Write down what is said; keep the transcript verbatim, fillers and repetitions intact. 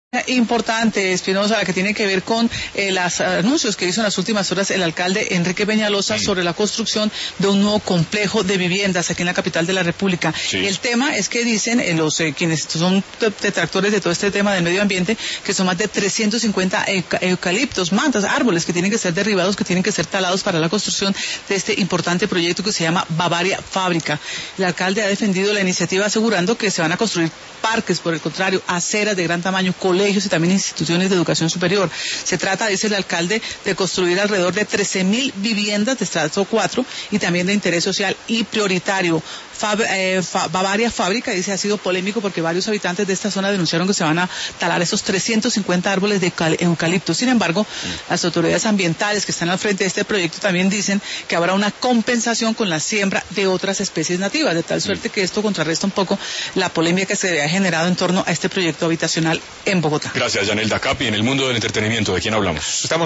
Importante, Espinosa, la que tiene que ver con eh, los anuncios que hizo en las últimas horas el alcalde Enrique Peñalosa sí. sobre la construcción de un nuevo complejo de viviendas aquí en la capital de la República. Sí. El tema es que dicen eh, los eh, quienes son detractores de todo este tema del medio ambiente que son más de trescientos cincuenta eucaliptos, mantas, árboles que tienen que ser derribados, que tienen que ser talados para la construcción de este importante proyecto que se llama Bavaria Fábrica. El alcalde ha defendido la iniciativa asegurando que se van a construir parques, por el contrario, aceras de gran tamaño, colegios y también instituciones de educación superior. Se trata, dice el alcalde, de construir alrededor de trece mil viviendas de estrato cuatro y también de interés social y prioritario. Fab, eh, Fa, Bavaria Fábrica, dice, ha sido polémico porque varios habitantes de esta zona denunciaron que se van a talar esos trescientos cincuenta árboles de eucalipto. Sin embargo, las autoridades ambientales que están al frente de este proyecto también dicen que habrá una compensación con la siembra de otras especies nativas, de tal suerte que esto contrarresta un poco la polémica que se ha generado en torno a este proyecto habitacional en Bogotá. Gracias, Yanelda Capi. En el mundo del entretenimiento, ¿de quién hablamos? Estamos